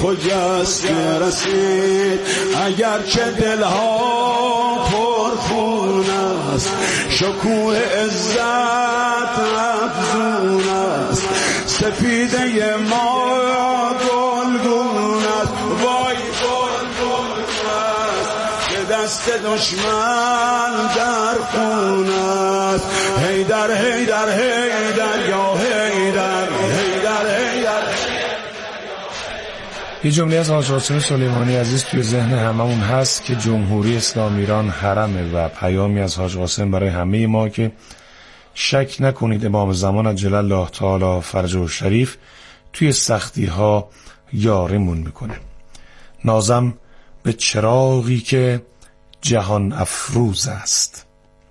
خجسته رسید، اگرچه دلها پرخون است، شکوه عزت افزون است، سپیده ما گلگون است، وای گلگون است که دست دشمن در خون است. حیدر حیدر حیدر یا حیدر حیدر حیدر. یه جمله از حاج قاسم سلیمانی عزیز توی ذهن هممون هست که جمهوری اسلامی ایران حرمه و پیامی از حاج قاسم برای همه ما که شک نکنید امام زمان عجل الله تعالی فرجه شریف توی سختی ها یاریمون میکنه. نازم به چراغی که جهان افروز است،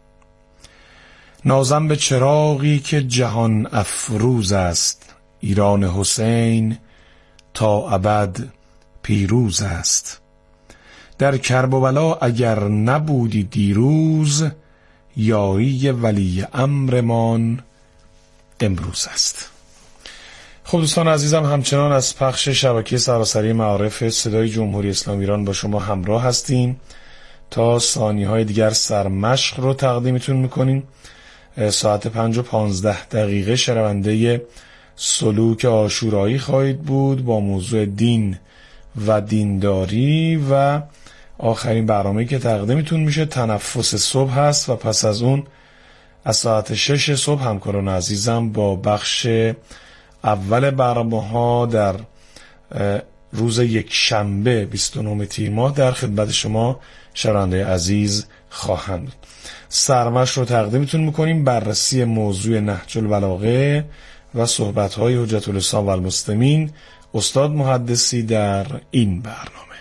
نازم به چراغی که جهان افروز است، ایران حسین تا ابد پیروز است. در کرب و بلا اگر نبودی دیروز، یاری ولی امرمان امروز است. خب دوستان عزیزم، همچنان از پخش شبکه سراسری معارف صدای جمهوری اسلامی ایران با شما همراه هستیم. تا ثانیه‌های دیگر سرمشق رو تقدیمتون میکنیم. ساعت 5:15 شنونده سلوک عاشورایی خواهید بود با موضوع دین و دینداری و آخرین برنامه‌ای که تقدیمتون میشه تنفس صبح هست و پس از اون از ساعت 6 صبح همکاران عزیزم با بخش اول برنامه‌ها در روز یک شنبه 29 تیر ماه در خدمت شما شنونده عزیز خواهند بود. سرمشق رو تقدیمتون میکنیم، بررسی موضوع نهج البلاغه و صحبت‌های حجت الاسلام و المسلمین استاد محدثی در این برنامه.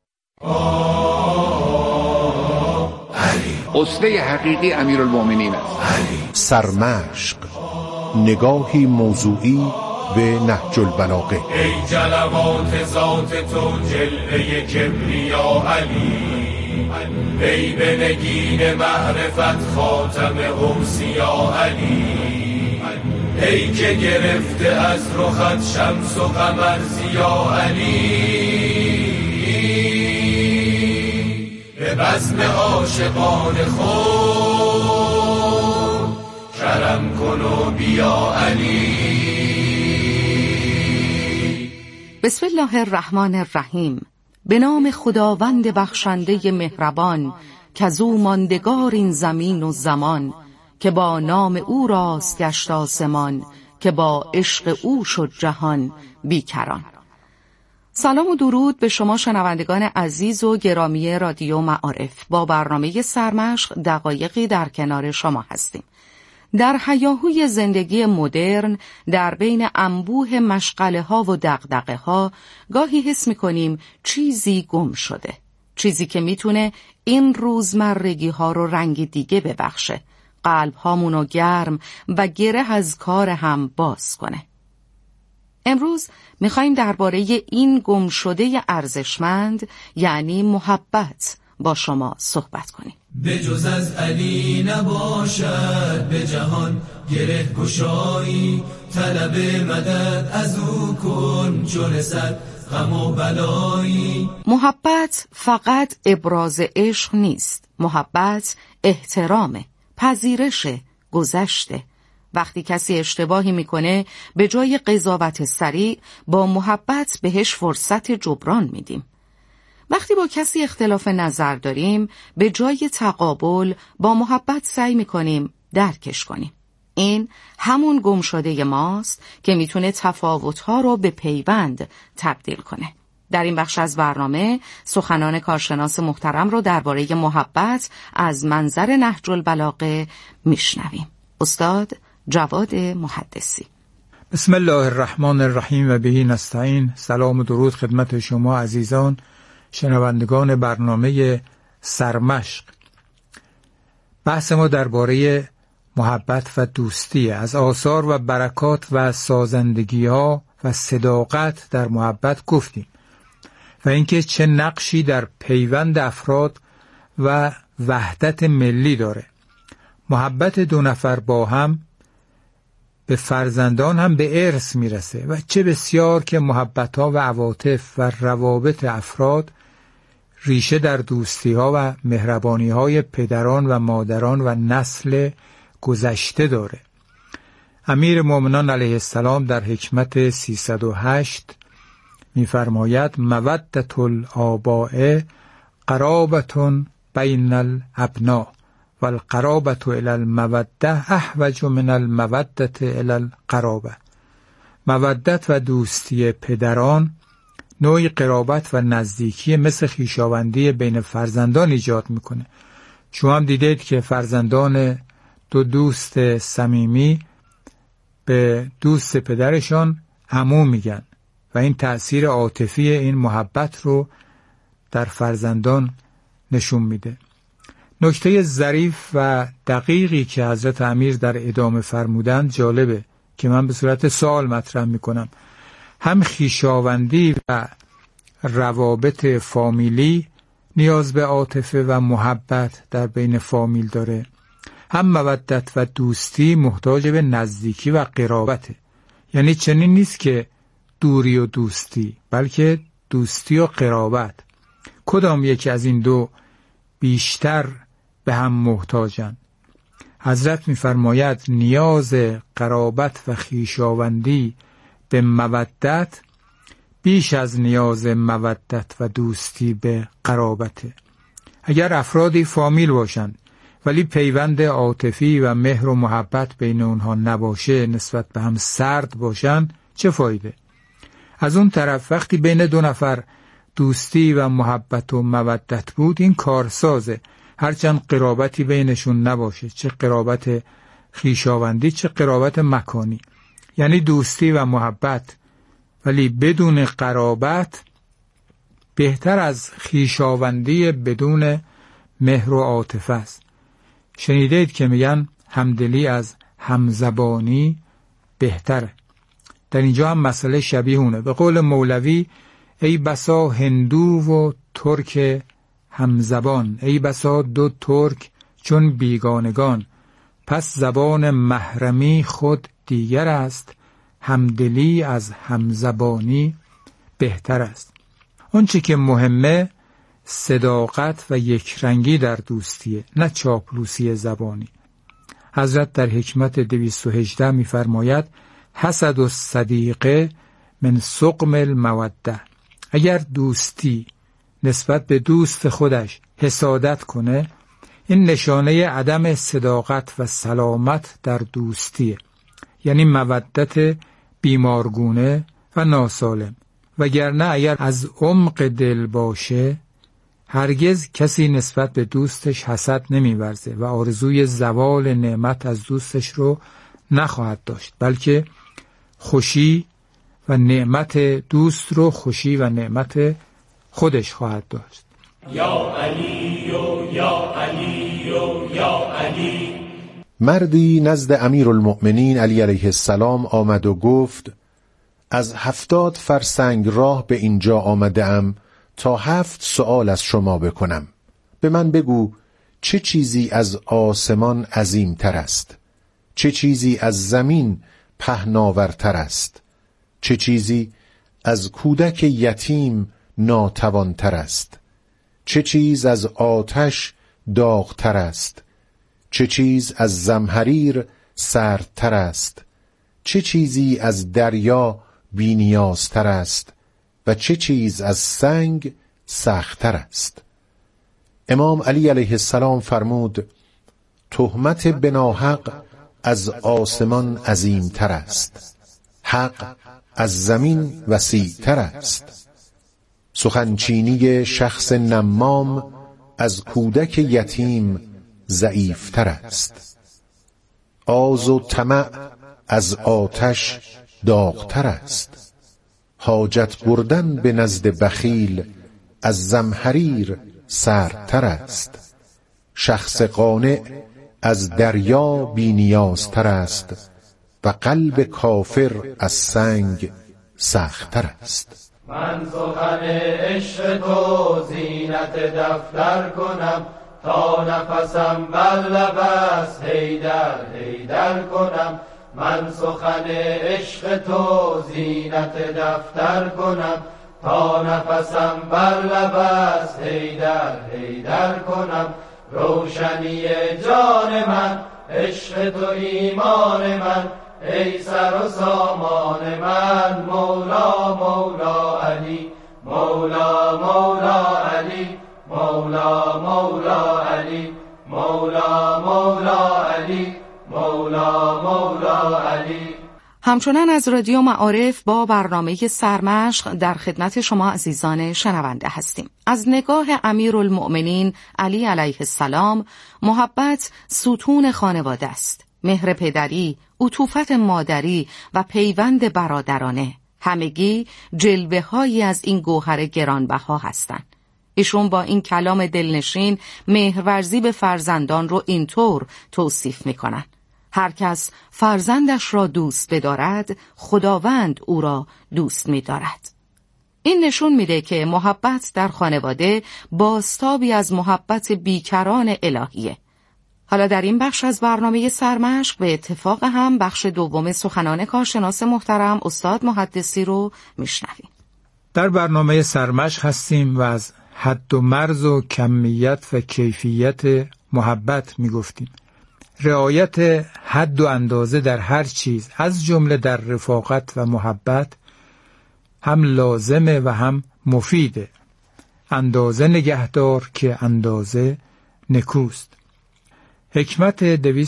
اسوه حقیقی امیرالمومنین است. سرمشق، نگاهی موضوعی به نهج البلاغه. ای جلوات ذات تو جلوه کبریا علی، ای به نگین معرفت خاتم اوصیا علی، ای که گرفته از رخت شمس و قمر ضیا علی، به بزم عاشقان خود کرم کن و بیا علی. بسم الله الرحمن الرحیم. به نام خداوند بخشنده مهربان که از او ماندگار این زمین و زمان، که با نام او راست گشت آسمان، که با عشق او شد جهان بیکران. سلام و درود به شما شنوندگان عزیز و گرامی رادیو معارف. با برنامه سرمشق دقایقی در کنار شما هستیم. در هیاهوی زندگی مدرن، در بین انبوه مشغله ها و دغدغه ها، گاهی حس می‌کنیم چیزی گم شده، چیزی که میتونه این روزمرگی ها رو رنگ دیگه ببخشه، قلب هامونو گرم و گره از کار هم باز کنه. امروز میخوایم درباره این گم شده ارزشمند یعنی محبت با شما صحبت کنیم. به جز از علی نباشد به جهان گره گشایی، طلب مدد از او کن چون رسد غم و بلایی. محبت فقط ابراز عشق نیست، محبت احترامه، پذیرش گذشته. وقتی کسی اشتباهی میکنه به جای قضاوت سریع با محبت بهش فرصت جبران میدیم. وقتی با کسی اختلاف نظر داریم به جای تقابل با محبت سعی میکنیم درکش کنیم. این همون گم شده ماست که میتونه تفاوت‌ها رو به پیوند تبدیل کنه. در این بخش از برنامه سخنان کارشناس محترم رو درباره محبت از منظر نهج البلاغه میشنویم. استاد جواد محدثی. بسم الله الرحمن الرحیم و بهی نستعین. سلام و درود خدمت شما عزیزان شنوندگان برنامه سرمشق. بحث ما درباره محبت و دوستی، از آثار و برکات و سازندگی ها و صداقت در محبت گفتیم و اینکه چه نقشی در پیوند افراد و وحدت ملی داره. محبت دو نفر با هم به فرزندان هم به ارث میرسه و چه بسیار که محبت‌ها و عواطف و روابط افراد ریشه در دوستی‌ها و مهربانی‌های پدران و مادران و نسل گذشته داره. امیر مومنان علیه السلام در حکمت 308 می‌فرماید مودت الآباء قرابة بین الابناء و القرابة الی المودة احوج من المودة الی القرابة. مودت و دوستی پدران نوعی قرابت و نزدیکی مثل خویشاوندی بین فرزندان ایجاد میکنه. شما هم دیدید که فرزندان دو دوست صمیمی به دوست پدرشان عمو میگن و این تأثیر عاطفی این محبت رو در فرزندان نشون میده. نکته ظریف و دقیقی که حضرت امیر در ادامه فرمودند جالبه که من به صورت سوال مطرح میکنم. هم خویشاوندی و روابط فامیلی نیاز به عاطفه و محبت در بین فامیل داره، هم مودت و دوستی محتاج به نزدیکی و قرابته. یعنی چنین نیست که دوری و دوستی، بلکه دوستی و قرابت. کدام یکی از این دو بیشتر به هم محتاجند؟ حضرت می‌فرماید نیاز قرابت و خویشاوندی به مودت بیش از نیاز مودت و دوستی به قرابته. اگر افرادی فامیل باشند ولی پیوند عاطفی و مهر و محبت بین اونها نباشه، نسبت به هم سرد باشن، چه فایده؟ از اون طرف وقتی بین دو نفر دوستی و محبت و مودت بود، این کارسازه. هرچند قرابتی بینشون نباشه، چه قرابت خویشاوندی چه قرابت مکانی، یعنی دوستی و محبت ولی بدون قرابت بهتر از خویشاوندی بدون مهر و عاطفه است. شنیدید که میگن همدلی از همزبانی بهتره. در اینجا هم مسئله شبیهونه. به قول مولوی ای بسا هندو و ترک همزبان، ای بسا دو ترک چون بیگانگان، پس زبان محرمی خود دیگر است، همدلی از همزبانی بهتر است. آنچه که مهمه صداقت و یکرنگی در دوستیه، نه چاپلوسی زبانی. حضرت در حکمت 218 می‌فرماید حسد الصدیقه من سقم الموده. اگر دوستی نسبت به دوست خودش حسادت کنه، این نشانه عدم صداقت و سلامت در دوستیه، یعنی مودت بیمارگونه و ناسالم. وگرنه اگر از عمق دل باشه، هرگز کسی نسبت به دوستش حسد نمی‌ورزه و آرزوی زوال نعمت از دوستش رو نخواهد داشت، بلکه خوشی و نعمت دوست رو خوشی و نعمت خودش خواهد داشت. یا علی و یا علی و یا علی. مردی نزد امیرالمؤمنین علی علیه السلام آمد و گفت از 70 فرسنگ راه به اینجا آمده‌ام تا 7 سؤال از شما بکنم. به من بگو چه چیزی از آسمان عظیم تر است؟ چه چیزی از زمین پهناورتر است؟ چه چیزی از کودک یتیم ناتوانتر است؟ چه چیز از آتش داغتر است؟ چه چیز از زمهریر سردتر است؟ چه چیزی از دریا بی‌نیازتر است و چه چیز از سنگ سختتر است؟ امام علی علیه السلام فرمود تهمت بناحق از آسمان عظیمتر است، حق از زمین وسیعتر است. سخنچینی شخص نمام از کودک یتیم ضعیفتر است. آز و طمع از آتش داغتر است. حاجت بردن به نزد بخیل از زمهریر سردتر است. شخص قانع از دریا بی‌نیازتر است و قلب کافر از سنگ سختتر است. من سخن عشق تو زینت دفتر کنم، تا نفسم بر لب است حیدر حیدر کنم. من سخن عشق تو زینت دفتر کنم، تا نفسم بر لب است حیدر حیدر کنم. روشنی جان من عشق تو ایمان من، ای سر و سامان من. مولا مولا علی، مولا مولا علی، مولا مولا علی، مولا مولا علی، مولا مولا علی. همچنان از رادیو معارف با برنامه سرمشق در خدمت شما عزیزان شنونده هستیم. از نگاه امیرالمؤمنین علی علیه السلام، محبت ستون خانواده است. مهر پدری، عطوفت مادری و پیوند برادرانه، همگی جلوه هایی از این گوهر گرانبها هستند. ایشون با این کلام دلنشین مهرورزی به فرزندان رو اینطور توصیف میکنن: هر کس فرزندش را دوست بدارد، خداوند او را دوست می‌دارد. این نشون میده که محبت در خانواده بازتابی از محبت بیکران الهیه. حالا در این بخش از برنامه سرمشق به اتفاق هم بخش دوم سخنان کارشناس محترم استاد محدثی رو میشنویم. در برنامه سرمشق هستیم و از حد و مرز و کمیت و کیفیت محبت میگفتیم. رعایت حد و اندازه در هر چیز، از جمله در رفاقت و محبت، هم لازمه و هم مفیده. اندازه نگهدار که اندازه نکوست. حکمت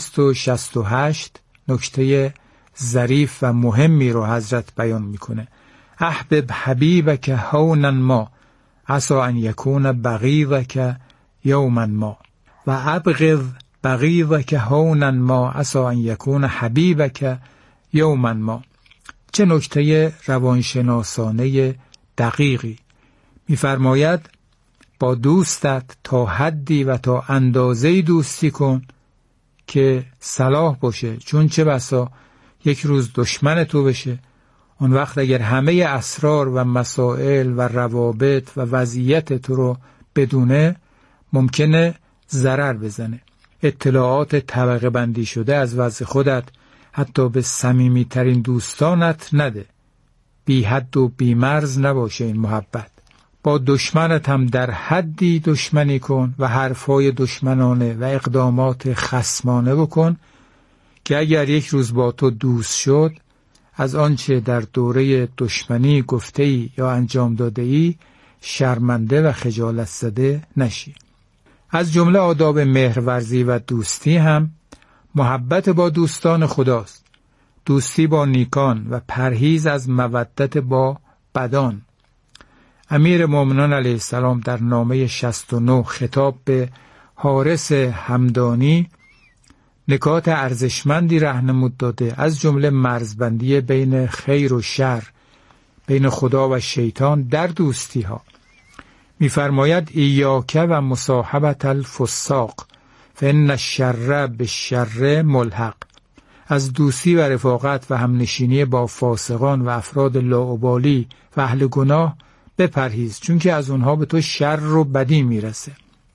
268 نکته ظریف و مهمی رو حضرت بیان میکنه: احبب حبیبک هونا ما عسى ان یکون بغیضک یوما ما، و ابغض بغیضک هونا ما عسى ان یکون حبیبک یوما ما. چه نکته روانشناسانه دقیقی. می‌فرماید با دوستت تا حدی و تا اندازه‌ای دوستی کن که صلاح باشه، چون چه بسا یک روز دشمن تو بشه. اون وقت اگر همه اسرار و مسائل و روابط و وضعیت تو رو بدونه، ممکنه ضرر بزنه. اطلاعات طبقه بندی شده از وضع خودت حتی به صمیمی ترین دوستانت نده. بی حد و بی مرز نباشه این محبت. با دشمنت هم در حدی دشمنی کن و حرفای دشمنانه و اقدامات خصمانه بکن که اگر یک روز با تو دوست شد، از آنچه در دوره دشمنی گفته‌ای یا انجام داده‌ای شرمنده و خجالت زده نشی. از جمله آداب مهرورزی و دوستی هم محبت با دوستان خداست، دوستی با نیکان و پرهیز از مودت با بدان. امیر مومنان علیه السلام در نامه 69 خطاب به حارس همدانی نکات ارزشمندی راهنمود داده، از جمله مرزبندی بین خیر و شر، بین خدا و شیطان در دوستی ها. می‌فرماید ایاک و مصاحبت الفساق فإن الشر بالشر ملحق. از دوستی و رفاقت و همنشینی با فاسقان و افراد لاابالی و اهل گناه بپرهیز، چون که از اونها به تو شر و بدی میرسه.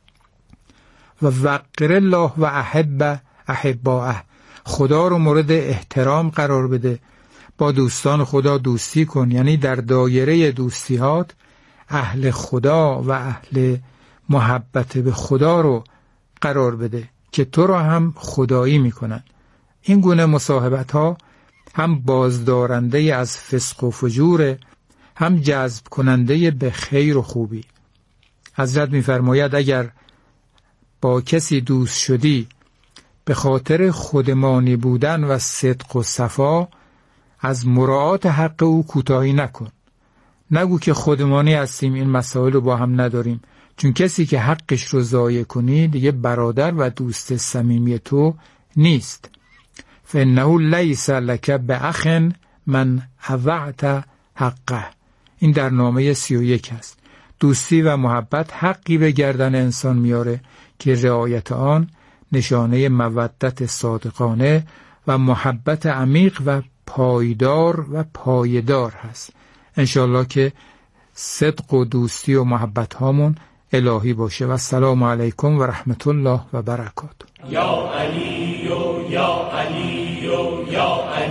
و وقر الله و احب احباءه، خدا رو مورد احترام قرار بده. با دوستان خدا دوستی کن، یعنی در دایره دوستیات اهل خدا و اهل محبت به خدا رو قرار بده که تو رو هم خدایی میکنن. این گونه مصاحبت ها هم بازدارنده از فسق و فجور، هم جذب کننده به خیر و خوبی. حضرت میفرماید اگر با کسی دوست شدی به خاطر خودمانی بودن و صدق و صفا، از مراعات حق او کوتاهی نکن. نگو که خودمانی هستیم، این مسائل رو با هم نداریم، چون کسی که حقش رو ضایع کنی دیگه برادر و دوست صمیمی تو نیست. فإنه لیس لک بأخ من اضعت حقه. این در نامه 31 است. دوستی و محبت حقی به گردن انسان میاره که رعایت آن نشانه مودت صادقانه و محبت عمیق و پایدار و پایدار هست. انشالله که صدق و دوستی و محبت هامون الهی باشه. و السلام علیکم و رحمت الله و برکاته. یا علی یا علی یا علی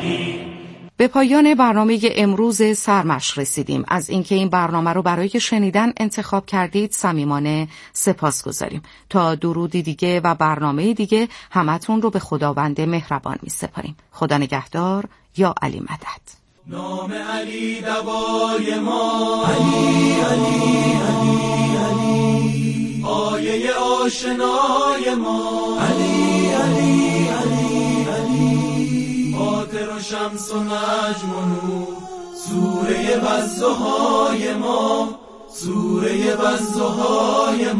به پایان برنامه امروز سرمشق رسیدیم. از اینکه این برنامه رو برای شنیدن انتخاب کردید صمیمانه سپاسگزاریم. تا درودی دیگه و برنامه دیگه همتون رو به خداوند مهربان می‌سپاریم. خدا نگهدار. یا علی مدد. نام علی دوای ما، علی علی علی علی، آیه آشنای ما، علی علی علی علی، قاطر و شمس و نجم و نور، سوره والضحای ما، سوره والضحای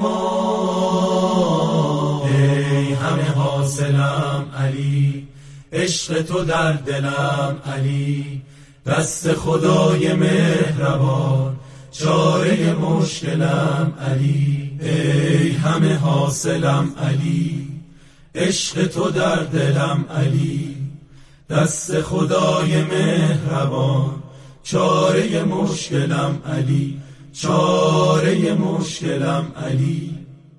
ما. ای همه حاصلم علی، عشق تو در دلم علی، دست خدای مهربان چاره مشکلم علی. ای همه حاصلم علی، عشق تو در دلم علی، دست خدای مهربان چاره مشکلم علی، چاره مشکلم علی.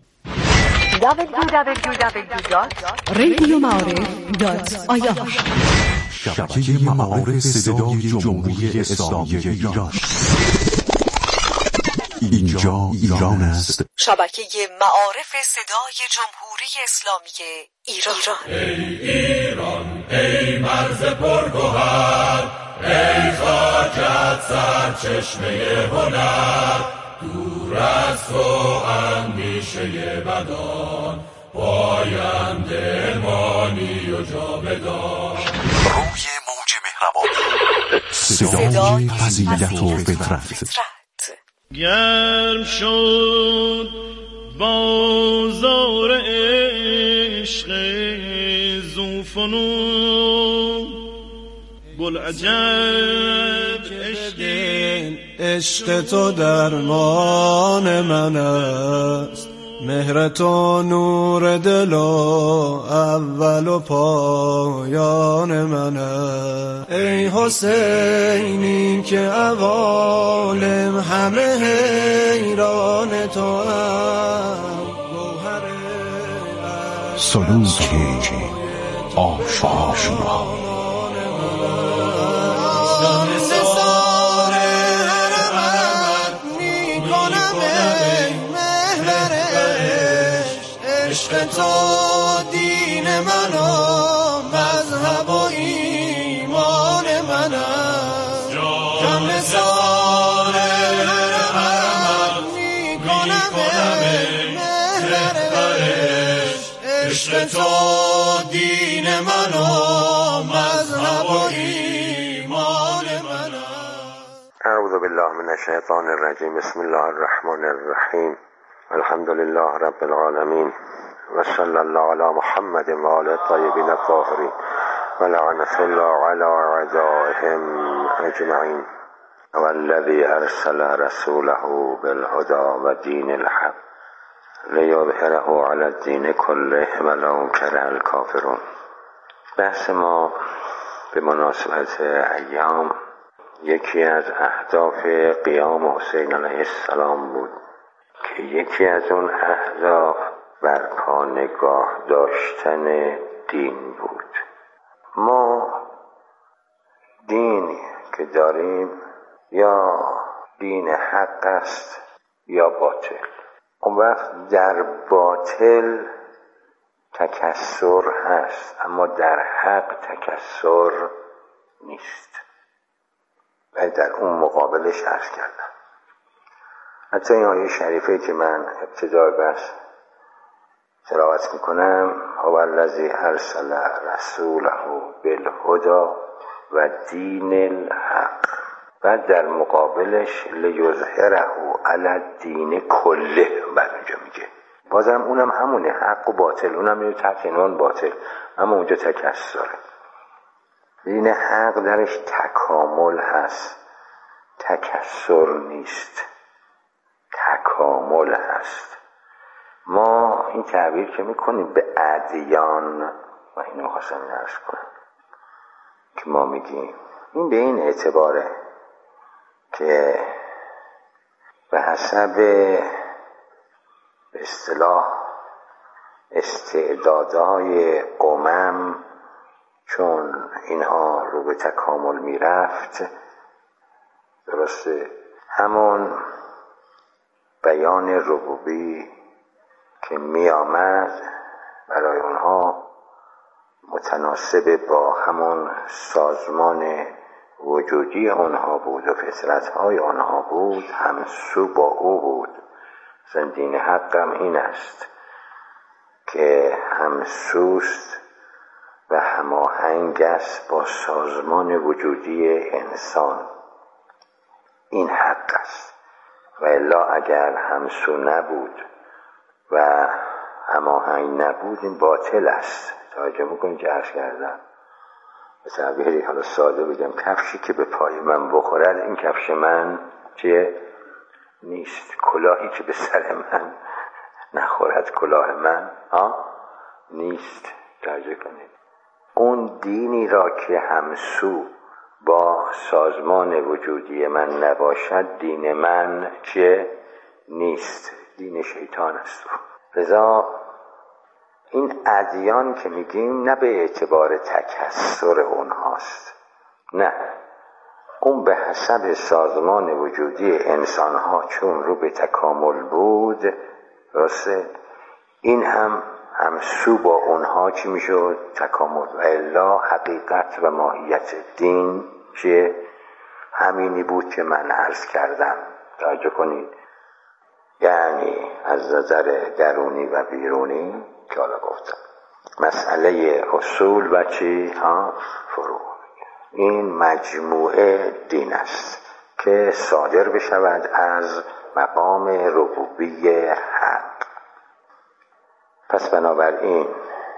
www.radiomعارف.ir شبکه معارف صدای جمهوری اسلامی ایران. اینجا ایران است. شبکه معارف صدای جمهوری اسلامی ایران. ای ایران، ای مرز پرگوهر، ای خاکت سرچشمه هنر، دور از تو اندیشه بدان، پاینده مانی و جاودان. روی موج مهربان، صدای فضیلت و فطرت. گرم شد بازار عشق زوفنون، گل عجب عشق تو درمان من است، مهر تو نور دل و اول و پایان من است. ای حسینی که عوالم همه حیران تو هم، گوهر سلوک آشنا. عشق تو دین من و مذهب و ایمان من است، جان نثار حرمت می کنم مهر عشق تو دین من و مذهب و ایمان من است. اعوذ بالله من الشیطان الرجیم. بسم الله الرحمن الرحیم. الحمد لله رب العالمین و صلی الله علی محمد و آل الطیبین الطاهرین و لعنة الله علی اعدائهم اجمعین. والذی ارسل رسوله بالهدى و دین الحق لیظهره علی الدین کله ولو کره الکافرون. بحث ما به مناسبت ایام یکی از اهداف قیام حسین علیه السلام بود که یکی از اون اهداف بر پا نگاه داشتن دین بود. ما دینی که داریم یا دین حق است یا باطل. اون وقت در باطل تکثر هست اما در حق تکثر نیست. و در اون مقابلش عرض کردم. حتی این آیه شریفه که من ابتدای بحث تلاوت میکنم، هو الذی ارسل رسوله بالهدى و دین الحق، و در مقابلش لیظهره علی الدین کله. بعد اونجا میگه بازم اونم همونه، حق و باطل، اونم یه تحت عنوان باطل، اما اونجا تکثره. دین حق درش تکامل هست، تکثر نیست، تکامل هست. ما این تعبیر که میکنیم به ادیان، و اینو خواستم عرض کنم که ما میگیم این به این اعتباره که به حسب به اصطلاح استعدادهای چون اینها رو به تکامل میرفت، درسته همون بیان ربوبی که می آمد برای اونها متناسب با همون سازمان وجودی آنها بود و فطرت‌های آنها بود، همسو با او بود. دین حقم این است که همسوست و هماهنگ است با سازمان وجودی انسان. این حق است و الا اگر همسو نبود و هماهنگ نبود این باطل است. توجه میکنید که عرض کردم به تعبیری حالا ساده بگم، کفشی که به پای من بخورد این کفش من چیه؟ نیست. کلاهی که به سر من نخورد کلاه من نیست. توجه کنید اون دینی را که همسو با سازمان وجودی من نباشد دین من چیه؟ نیست. دین شیطان است. لذا این ادیان که میگیم نه به اعتبار تکثر اونهاست، نه، اون به حسب سازمان وجودی انسانها چون رو به تکامل بود، راسته این هم همسو با اونها چی میشد؟ تکامل. و الا حقیقت و ماهیت دین که همینی بود که من عرض کردم. توجه کنید، یعنی از نظر درونی و بیرونی که حالا گفتم، مسئله اصول و چی؟ فروع. این مجموعه دین است که صادر بشود از مقام ربوبی حق. پس بنابراین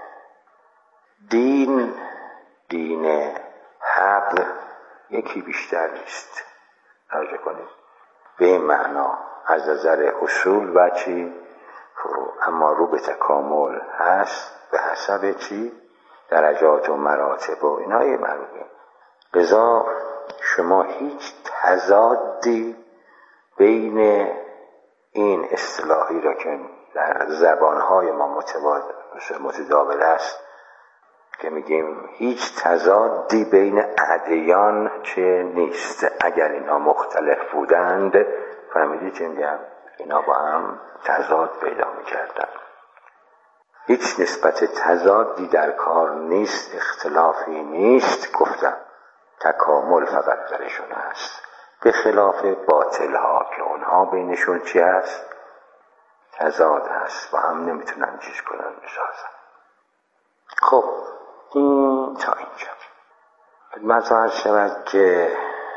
دین حق یکی بیشتر نیست. توجه کنید، به این معنا از نظر اصول و چی؟ فروع، اما رو به تکامل هست به حسب چی؟ درجات و مراتب و اینهای مربوطه. لذا شما هیچ تضادی بین این اصطلاحی را که در زبانهای ما متداول است که میگیم هیچ تضادی بین ادیان چه نیست. اگر اینا مختلف بودند فهمیدید چه میگم؟ اینا با هم تضاد پیدا میکردن. هیچ نسبت تضادی در کار نیست، اختلافی نیست. گفتم تکامل فقط درشون هست، به خلاف باطل ها که اونها بینشون چی هست؟ تضاد هست، با هم نمیتونن چیز کنن، بسازن. خب این تا اینجا خدمت عرض شود که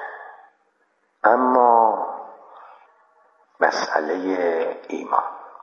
اما مسئله ایمان،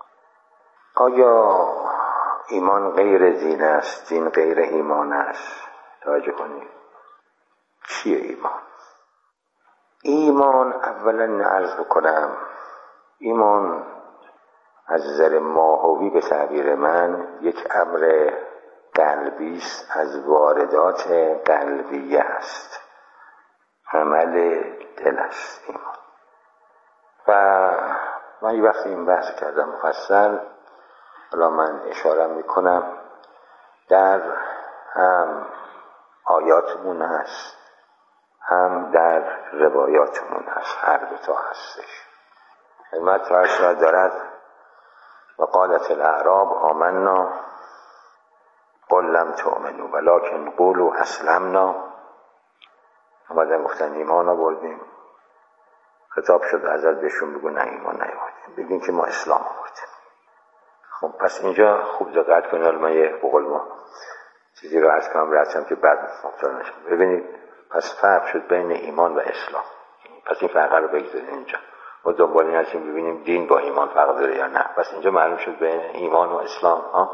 آیا ایمان غیر دین است؟ دین غیر ایمان است؟ توجه کنید چیه ایمان؟ ایمان اولا عرض بکنم، ایمان از نظر ماهوی به تعبیر من یک امر قلبی است، از واردات قلبیه است، عمل دل است ایمان. و من یه وقتی این بحث کردم مفصل، حالا من اشاره میکنم در هم آیاتمون هست هم در روایاتمون هست، هر دو تا هستش. خدمت فرشاد دارد و قالت الاعراب آمنا قل لم تؤمنوا ولکن قولوا اسلمنا. اومدن گفتن ایمان آوردیم، خطاب شد حضرت بهشون بگو نه ایمان نیاوردیم، بگین که ما اسلام آوردیم. خب پس اینجا خوب دقت کنید، من یه بقول ما چیزی رو عرض کنم رفتم که بعد مفتار نشم. ببینید پس فرق شد بین ایمان و اسلام. پس این فرق رو بگذارید اینجا، ما دنبال این هستیم ببینیم دین با ایمان فرق داره یا نه. پس اینجا معلوم شد بین ایمان و اسلام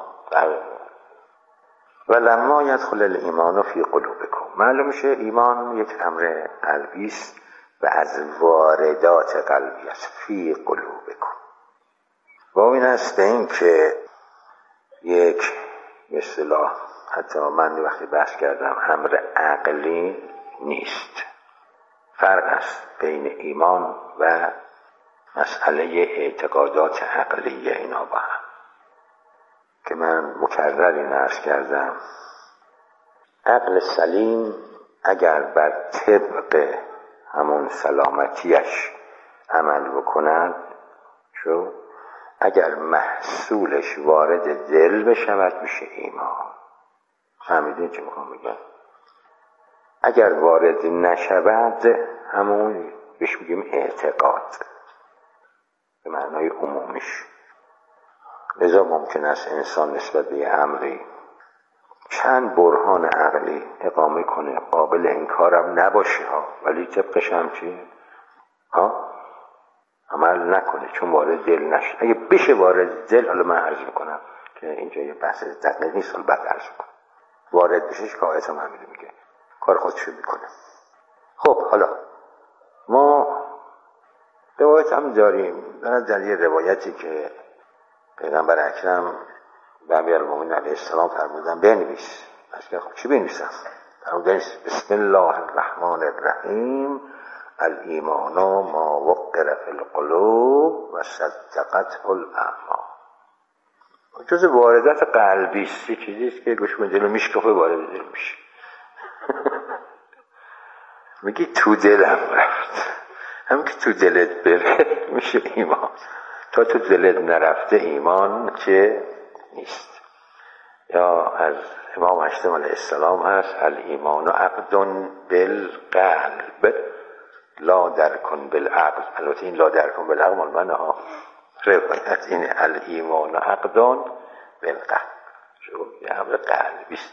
و لما یدخل الایمان فی قلوبکم، معلوم میشه ایمان یک امر قلبی است و از واردات قلبی است. فی قلوبکم و این است به این که یک اصطلاح حتی من وقتی بحث کردم امر عقلی نیست. فرق است بین ایمان و مسئله اعتقادات عقلیه اینا با هم که من مکرر این عرض کردم. عقل سلیم اگر بر طبق همون سلامتیش عمل بکند، اگر محصولش وارد دل بشود میشه ایمان. فهمیدین چی میخوام بگم؟ اگر وارد نشود همون بهش میگیم اعتقاد به معنای عمومیش. لذا ممکن است انسان نسبت به امری چند برهان عقلی اقامه کنه، قابل انکارم نباشه ولی طبقش هم چیه؟ عمل نکنه چون وارد دل نشه. اگه بشه وارد دل، حالا من عرض میکنم که اینجا یه بحث دقیق نیست، حالا بعد عرض میکنم، وارد بشه شکایت هم همینه میگه، کار خودشو میکنه. خب حالا ما روایت هم داریم، در یه روایتی که پیغمبر اکرم و امیرالمومنین علیه السلام فرمودن بنویس. خب چی بنویسم؟ فرمودن بسم الله الرحمن الرحیم الایمان ما وقر فی القلوب و صدقته الاعمال. جز واردات قلبی است، چیزیست که گوش به دل میشکافه وارد دل میشه. میگی تو دلم رفت، هم که تو دلت بره میشه ایمان، تا تو دلت نرفته ایمان که نیست. یا از امام هشتم علیه السلام هست الایمان عقد بالقلب لا درکن بالعقل. البته این لا درکن بالعقل مال من روایت این الایمان عقد بالقلب، یه امر قلبی است،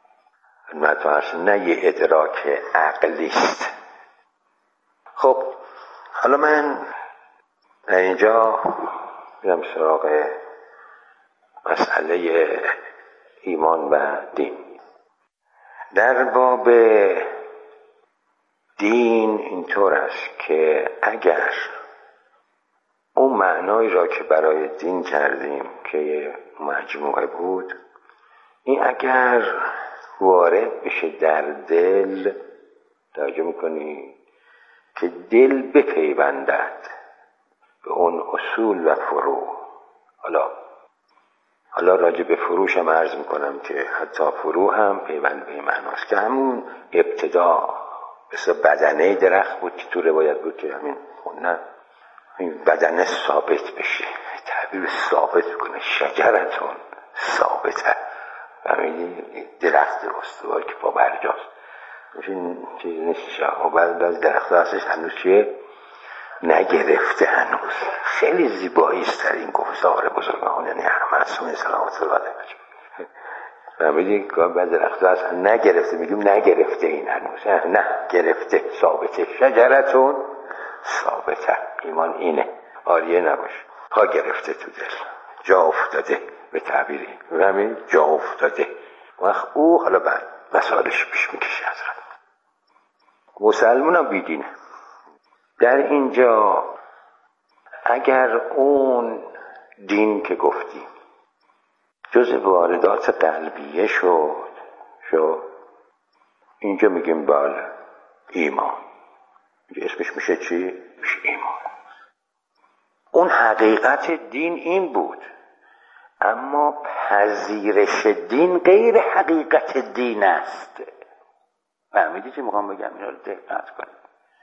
نه یه ادراک عقلی است. خب حالا من در اینجا بیام سراغ مسئله ایمان و دین. در باب دین اینطور است که اگر اون معنایی را که برای دین کردیم که مجموعه بود، این اگر وارد بشه در دل، توجه میکنی که دل بپیوندد به اون اصول و فروع. حالا راجع به فروش هم عرض میکنم که حتی فروع هم پیوند به این معناست که همون ابتدا مثل بدنه درخت بود که تو روایت بود که همین خوندن، این بدنه ثابت بشه، تعبیر ثابت کنه، شجرتون ثابته، همین درخت استوار که پا برجاست، این چیز نیست. و بعد از درخت هستش هنوز چیه؟ نگرفته هنوز. خیلی زیبایی است در این گفتار بزرگان، یعنی معصوم سلامت الله علیه فهمیدی که بعد درخت هست نگرفته، میگیم نگرفته این هنوز، نه گرفته، ثابته، شجرتون ثابته. ایمان اینه، آریه نباشه، پا گرفته تو دل، جا افتاده، به تعبیری همین جا افتاده. وقت او حالا بعد مسائلش پیش میکشه. حضرت مسلمان هم بیدینه. در اینجا اگر اون دین که گفتیم جز واردات قلبیه شد اینجا میگیم بله ایمان، اینجا اسمش میشه چی؟ میشه ایمان. اون حقیقت دین این بود، اما پذیرش دین غیر حقیقت دین است. فهمیدی چی میخوام بگم؟ این رو دقت کنید.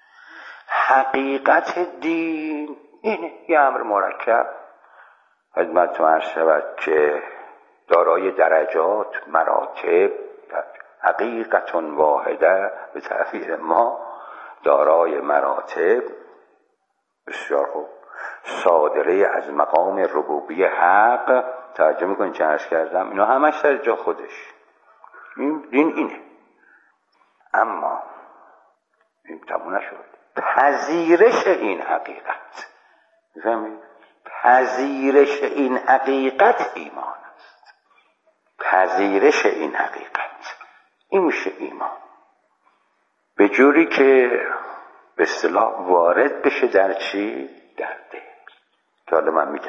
حقیقت دین اینه، یه امر مرکب خدمتتون عرض شود که دارای درجات، مراتب، حقیقت واحده به تعبیر ما دارای مراتب، بسیار خوب، صادره از مقام ربوبیه حق. توجه میکنید چه عرض کردم؟ اینا همش در جا خودش. این دین اینه. اما این تموم نشد. پذیرش این حقیقت، میفهمید؟ پذیرش این حقیقت ایمان است. پذیرش این حقیقت این میشه ایمان، به جوری که به اصطلاح وارد بشه در چی؟ در دل. که حالا من میگم